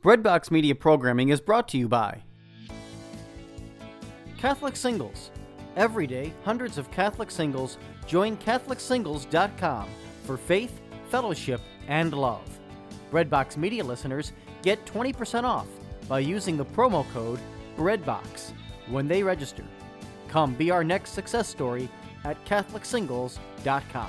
Breadbox Media programming is brought to you by Catholic Singles. Every day, hundreds of Catholic singles join CatholicSingles.com for faith, fellowship, and love. Breadbox Media listeners get 20% off by using the promo code BREADBOX when they register. Come be our next success story at CatholicSingles.com.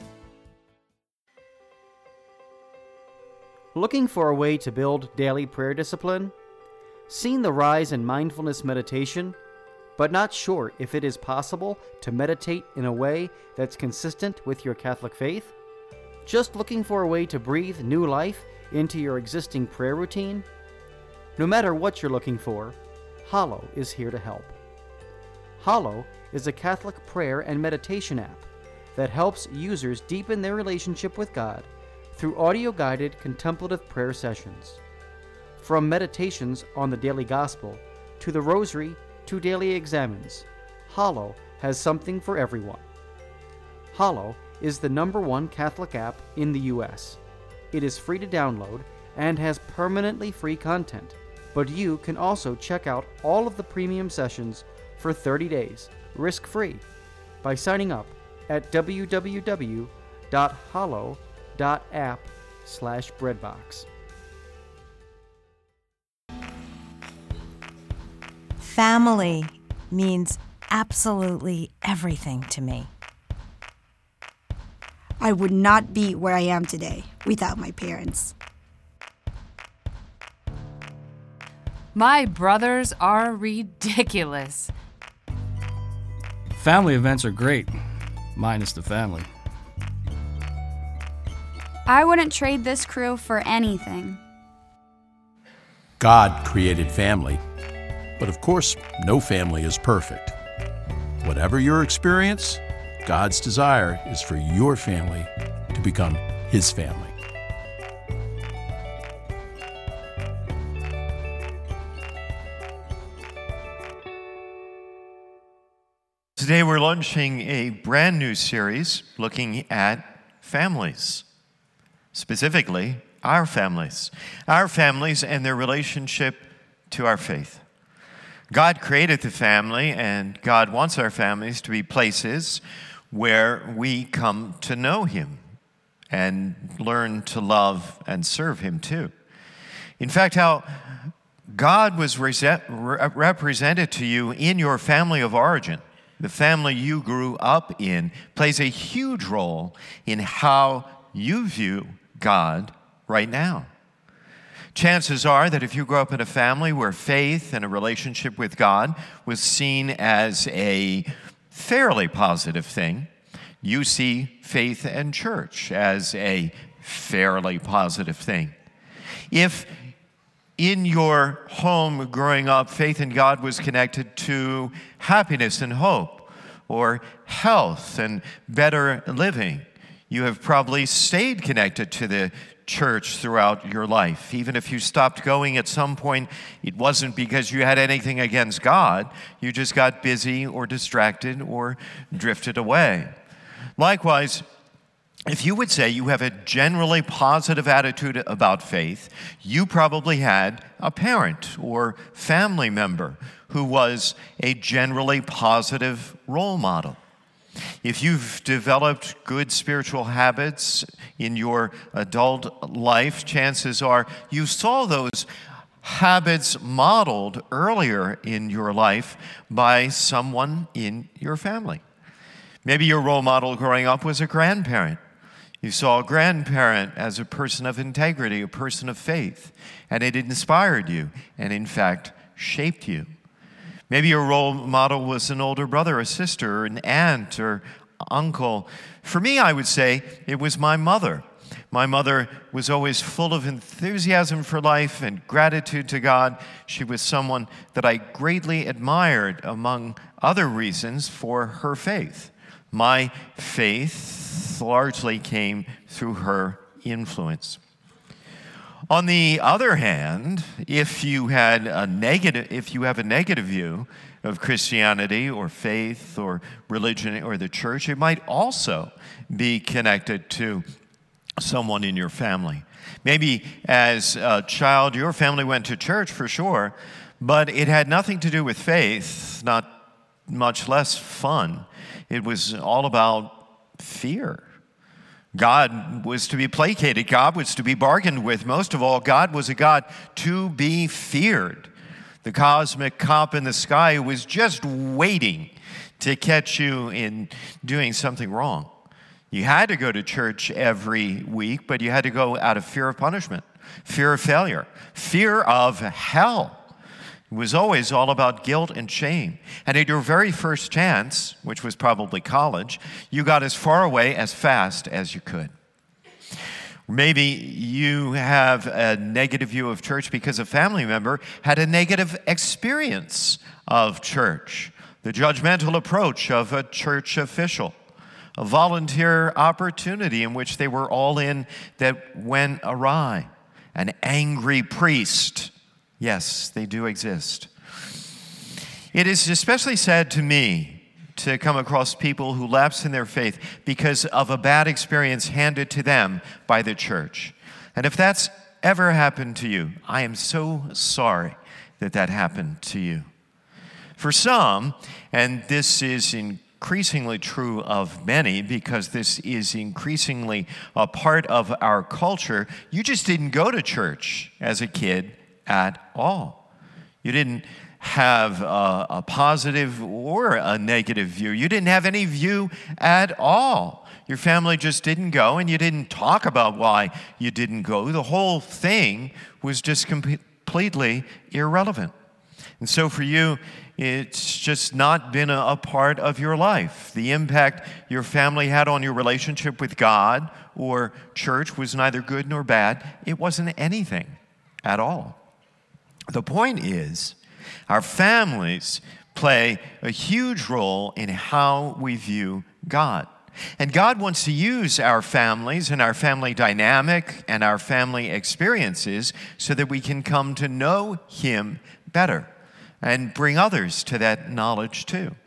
Looking for a way to build daily prayer discipline? Seen the rise in mindfulness meditation, but not sure if it is possible to meditate in a way that's consistent with your Catholic faith? Just looking for a way to breathe new life into your existing prayer routine? No matter what you're looking for, Hallow is here to help. Hallow is a Catholic prayer and meditation app that helps users deepen their relationship with God through audio-guided contemplative prayer sessions. From meditations on the daily gospel to the rosary to daily examines, Hallow has something for everyone. Hallow is the #1 Catholic app in the U.S. It is free to download and has permanently free content, but you can also check out all of the premium sessions for 30 days, risk-free, by signing up at www.hallow.app/breadbox. Family means absolutely everything to me. I would not be where I am today without my parents. My brothers are ridiculous. Family events are great, minus the family. I wouldn't trade this crew for anything. God created family, but of course, no family is perfect. Whatever your experience, God's desire is for your family to become His family. Today we're launching a brand new series looking at families, specifically our families and their relationship to our faith. God created the family, and God wants our families to be places where we come to know Him and learn to love and serve Him too. In fact, how God was represented to you in your family of origin, the family you grew up in, plays a huge role in how you view God right now. Chances are that if you grew up in a family where faith and a relationship with God was seen as a fairly positive thing, you see faith and church as a fairly positive thing. If in your home growing up, faith in God was connected to happiness and hope, or health and better living, you have probably stayed connected to the church throughout your life. Even if you stopped going at some point, it wasn't because you had anything against God. You just got busy or distracted or drifted away. Likewise, if you would say you have a generally positive attitude about faith, you probably had a parent or family member who was a generally positive role model. If you've developed good spiritual habits in your adult life, chances are you saw those habits modeled earlier in your life by someone in your family. Maybe your role model growing up was a grandparent. You saw a grandparent as a person of integrity, a person of faith, and it inspired you and, in fact, shaped you. Maybe your role model was an older brother or sister, or an aunt or uncle. For me, I would say it was my mother. My mother was always full of enthusiasm for life and gratitude to God. She was someone that I greatly admired, among other reasons, for her faith. My faith largely came through her influence. On the other hand, if you have a negative view of Christianity or faith or religion or the church, it might also be connected to someone in your family. Maybe as a child, your family went to church for sure, but it had nothing to do with faith, not much less fun. It was all about fear. God was to be placated. God was to be bargained with. Most of all, God was a God to be feared. The cosmic cop in the sky who was just waiting to catch you in doing something wrong. You had to go to church every week, but you had to go out of fear of punishment, fear of failure, fear of hell. It was always all about guilt and shame. And at your very first chance, which was probably college, you got as far away as fast as you could. Maybe you have a negative view of church because a family member had a negative experience of church, the judgmental approach of a church official, a volunteer opportunity in which they were all in that went awry, an angry priest. Yes, they do exist. It is especially sad to me to come across people who lapse in their faith because of a bad experience handed to them by the church. And if that's ever happened to you, I am so sorry that that happened to you. For some, and this is increasingly true of many because this is increasingly a part of our culture, you just didn't go to church as a kid at all. You didn't have a positive or a negative view. You didn't have any view at all. Your family just didn't go, and you didn't talk about why you didn't go. The whole thing was just completely irrelevant. And so for you, it's just not been a part of your life. The impact your family had on your relationship with God or church was neither good nor bad. It wasn't anything at all. The point is, our families play a huge role in how we view God. And God wants to use our families and our family dynamic and our family experiences so that we can come to know Him better and bring others to that knowledge too.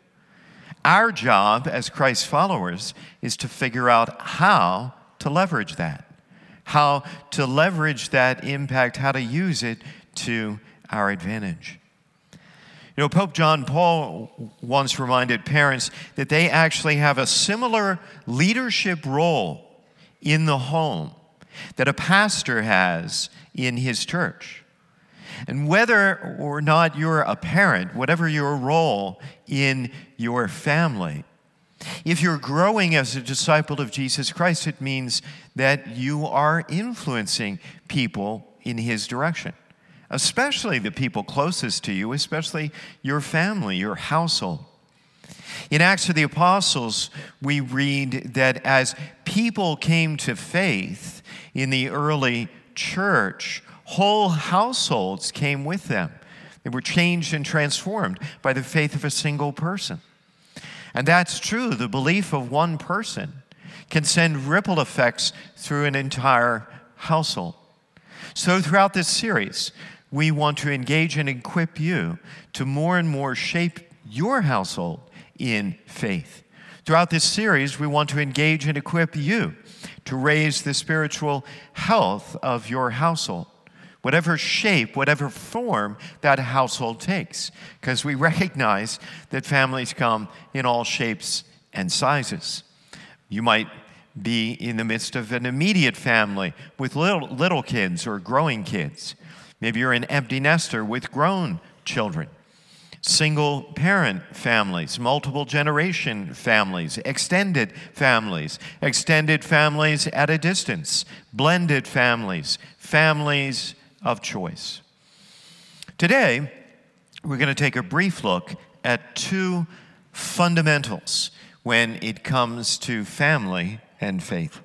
Our job as Christ followers is to figure out how to leverage that, how to leverage that impact, how to use it to our advantage. You know, Pope John Paul once reminded parents that they actually have a similar leadership role in the home that a pastor has in his church. And whether or not you're a parent, whatever your role in your family, if you're growing as a disciple of Jesus Christ, it means that you are influencing people in His direction. Especially the people closest to you, especially your family, your household. In Acts of the Apostles, we read that as people came to faith in the early church, whole households came with them. They were changed and transformed by the faith of a single person. And that's true. The belief of one person can send ripple effects through an entire household. So throughout this series, we want to engage and equip you to more and more shape your household in faith. Throughout this series, we want to engage and equip you to raise the spiritual health of your household, whatever shape, whatever form that household takes, because we recognize that families come in all shapes and sizes. You might be in the midst of an immediate family with little kids or growing kids. Maybe you're an empty nester with grown children, single parent families, multiple generation families, extended families at a distance, blended families, families of choice. Today, we're going to take a brief look at two fundamentals when it comes to family and faith.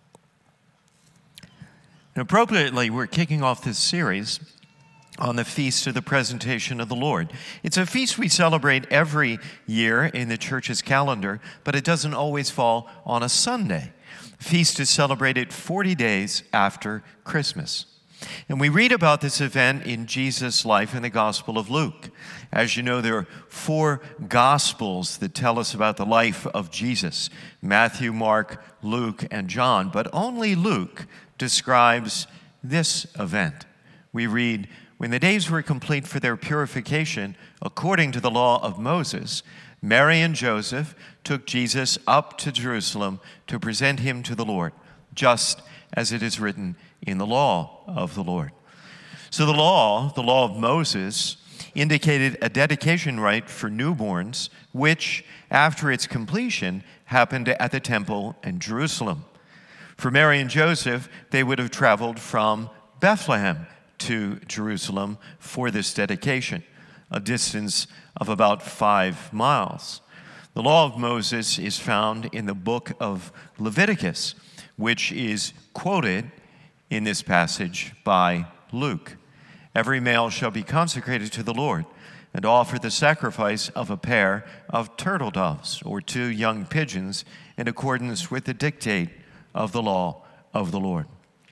And appropriately, we're kicking off this series on the Feast of the Presentation of the Lord. It's a feast we celebrate every year in the church's calendar, but it doesn't always fall on a Sunday. The feast is celebrated 40 days after Christmas. And we read about this event in Jesus' life in the Gospel of Luke. As you know, there are 4 Gospels that tell us about the life of Jesus: Matthew, Mark, Luke, and John. But only Luke describes this event. We read, "When the days were complete for their purification, according to the law of Moses, Mary and Joseph took Jesus up to Jerusalem to present him to the Lord, just as it is written in the law of the Lord." So the law of Moses, indicated a dedication rite for newborns, which, after its completion, happened at the temple in Jerusalem. For Mary and Joseph, they would have traveled from Bethlehem to Jerusalem for this dedication, a distance of about 5 miles. The law of Moses is found in the book of Leviticus, which is quoted in this passage by Luke. "Every male shall be consecrated to the Lord and offer the sacrifice of a pair of turtle doves or 2 young pigeons in accordance with the dictate of the law of the Lord."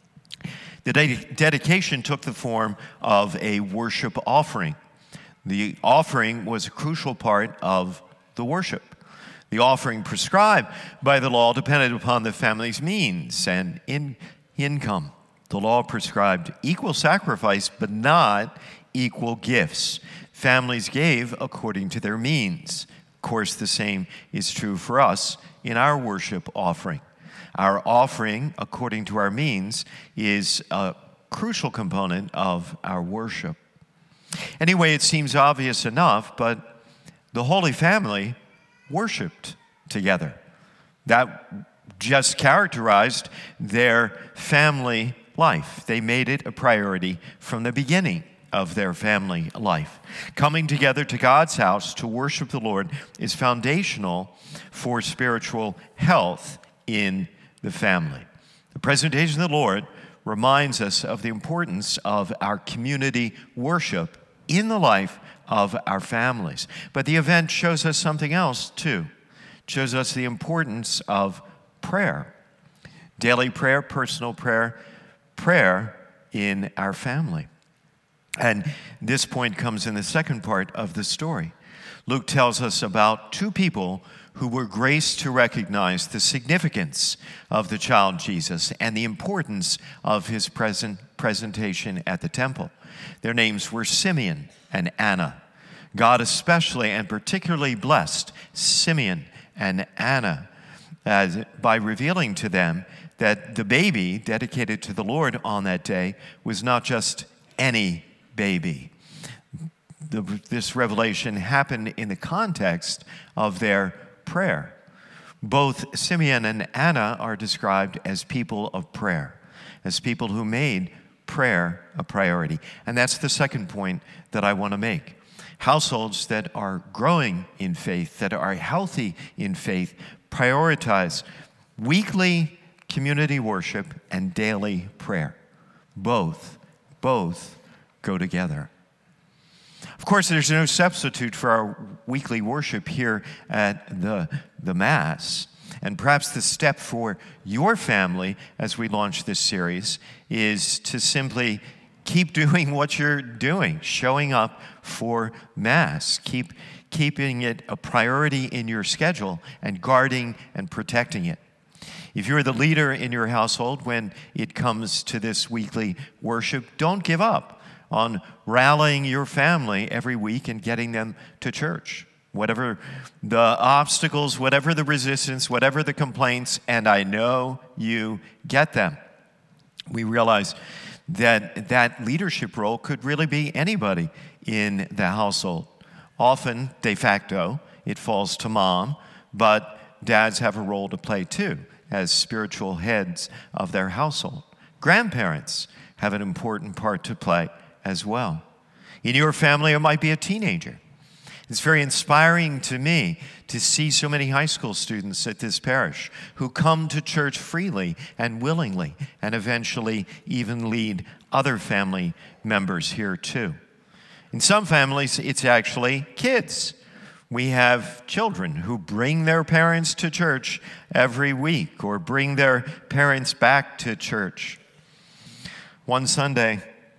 The dedication took the form of a worship offering. The offering was a crucial part of the worship. The offering prescribed by the law depended upon the family's means and income. The law prescribed equal sacrifice, but not equal gifts. Families gave according to their means. Of course, the same is true for us in our worship offering. Our offering, according to our means, is a crucial component of our worship. Anyway, it seems obvious enough, but the Holy Family worshiped together. That just characterized their family life. They made it a priority from the beginning of their family life. Coming together to God's house to worship the Lord is foundational for spiritual health in the family. The presentation of the Lord reminds us of the importance of our community worship in the life of our families. But the event shows us something else too. It shows us the importance of prayer. Daily prayer, personal prayer, prayer in our family. And this point comes in the second part of the story. Luke tells us about 2 people who were graced to recognize the significance of the child Jesus and the importance of his presentation at the temple. Their names were Simeon and Anna. God especially and particularly blessed Simeon and Anna by revealing to them that the baby dedicated to the Lord on that day was not just any baby. This revelation happened in the context of their prayer. Both Simeon and Anna are described as people of prayer, as people who made prayer a priority. And that's the second point that I want to make. Households that are growing in faith, that are healthy in faith, prioritize weekly community worship and daily prayer. Both go together. Of course, there's no substitute for our weekly worship here at the Mass. And perhaps the step for your family as we launch this series is to simply keep doing what you're doing, showing up for Mass. Keeping it a priority in your schedule and guarding and protecting it. If you're the leader in your household when it comes to this weekly worship, don't give up on rallying your family every week and getting them to church. Whatever the obstacles, whatever the resistance, whatever the complaints, and I know you get them. We realize that leadership role could really be anybody in the household. Often, de facto, it falls to mom, but dads have a role to play too as spiritual heads of their household. Grandparents have an important part to play as well. In your family, it might be a teenager. It's very inspiring to me to see so many high school students at this parish who come to church freely and willingly and eventually even lead other family members here too. In some families, it's actually kids. We have children who bring their parents to church every week or bring their parents back to church. One Sunday,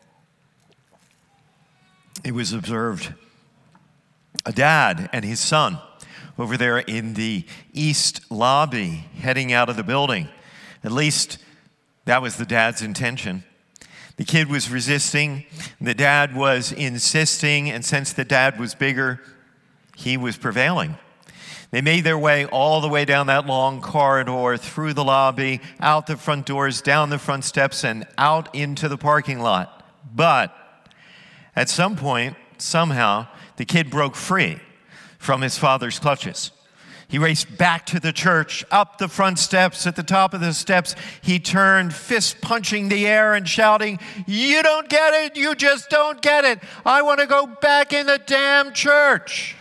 it was observed a dad and his son over there in the east lobby heading out of the building. At least that was the dad's intention. The kid was resisting, the dad was insisting, and since the dad was bigger, he was prevailing. They made their way all the way down that long corridor, through the lobby, out the front doors, down the front steps, and out into the parking lot. But at some point, somehow, the kid broke free from his father's clutches. He raced back to the church, up the front steps. At the top of the steps, he turned, fist punching the air and shouting, "You don't get it, you just don't get it. I want to go back in the damn church."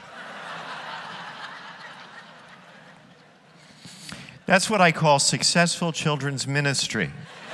That's what I call successful children's ministry.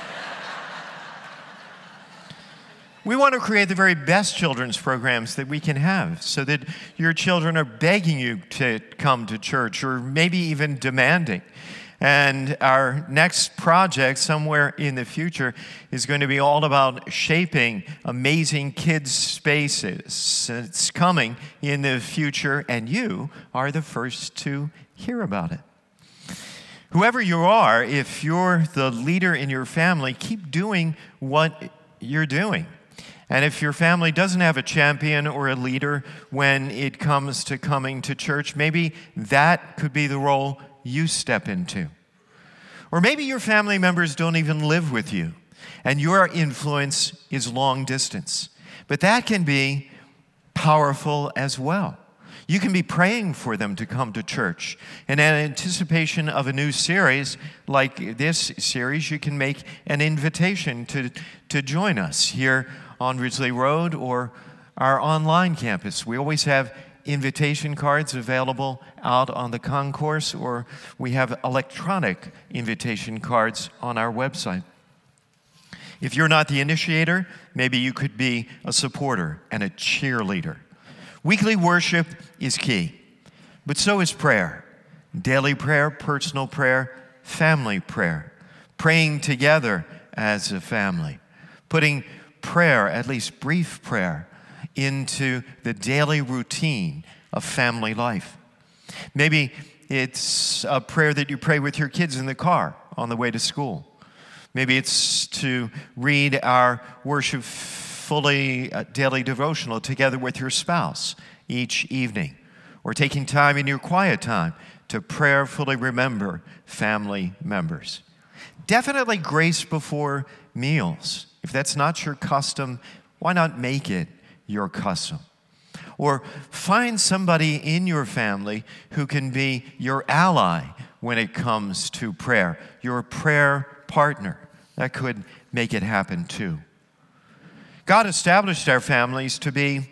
We want to create the very best children's programs that we can have so that your children are begging you to come to church or maybe even demanding. And our next project somewhere in the future is going to be all about shaping amazing kids' spaces. It's coming in the future, and you are the first to hear about it. Whoever you are, if you're the leader in your family, keep doing what you're doing. And if your family doesn't have a champion or a leader when it comes to coming to church, maybe that could be the role you step into. Or maybe your family members don't even live with you, and your influence is long distance. But that can be powerful as well. You can be praying for them to come to church. And in anticipation of a new series like this series, you can make an invitation to join us here on Ridgely Road or our online campus. We always have invitation cards available out on the concourse, or we have electronic invitation cards on our website. If you're not the initiator, maybe you could be a supporter and a cheerleader. Weekly worship is key, but so is prayer. Daily prayer, personal prayer, family prayer. Praying together as a family. Putting prayer, at least brief prayer, into the daily routine of family life. Maybe it's a prayer that you pray with your kids in the car on the way to school. Maybe it's to read our worship fully daily devotional together with your spouse each evening, or taking time in your quiet time to prayerfully remember family members. Definitely grace before meals. If that's not your custom, why not make it your custom? Or find somebody in your family who can be your ally when it comes to prayer, your prayer partner. That could make it happen too. God established our families to be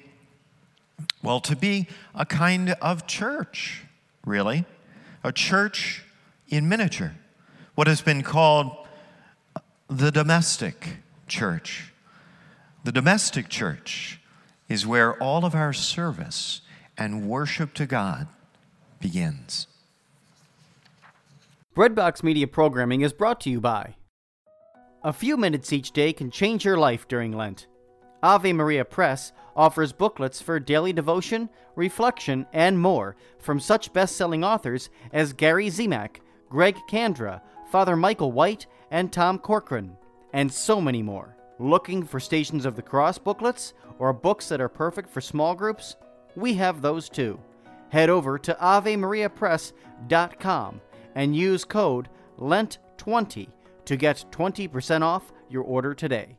a kind of church, really. A church in miniature. What has been called the domestic church. The domestic church is where all of our service and worship to God begins. Breadbox Media programming is brought to you by A few minutes each day can change your life during Lent. Ave Maria Press offers booklets for daily devotion, reflection, and more from such best-selling authors as Gary Zimak, Greg Kandra, Father Michael White, and Tom Corcoran, and so many more. Looking for Stations of the Cross booklets or books that are perfect for small groups? We have those too. Head over to AveMariaPress.com and use code LENT20 to get 20% off your order today.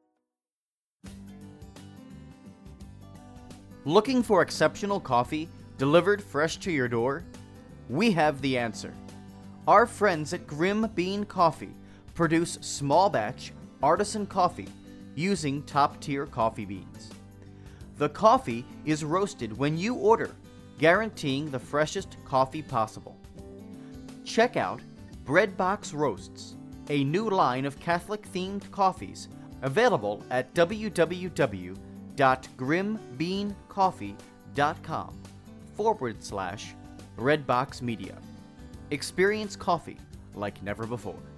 Looking for exceptional coffee delivered fresh to your door? We have the answer. Our friends at Grim Bean Coffee produce small batch artisan coffee using top-tier coffee beans. The coffee is roasted when you order, guaranteeing the freshest coffee possible. Check out Breadbox Roasts, a new line of Catholic-themed coffees available at www.grimbeancoffee.com/Breadbox Media. Experience coffee like never before.